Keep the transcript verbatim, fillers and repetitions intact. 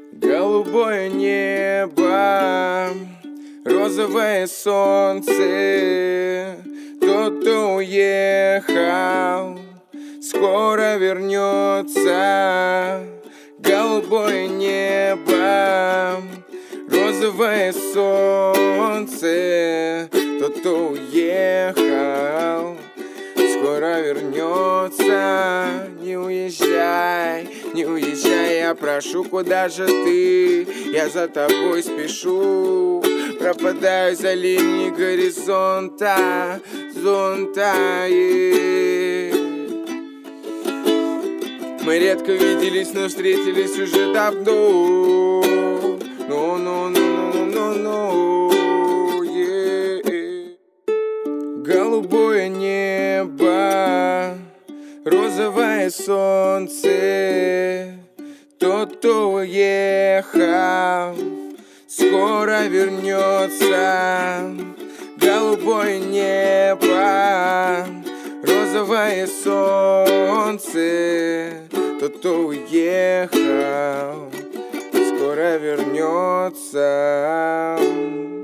Голубое небо, розовое солнце. Тот, кто уехал, скоро вернется. Голубое небо, розовое солнце. Тот, кто уехал, скоро вернется. Не уезжай, не уезжай, я прошу, куда же ты? Я за тобой спешу, пропадаю за линией горизонта, зонта. Yeah. Мы редко виделись, но встретились уже давно. Ну, ну, ну, ну, ну, ну, yeah. Голубое небо, розовое солнце. Тот, кто уехал, скоро вернется. Голубое небо, розовое солнце. Тот, кто уехал, скоро вернется.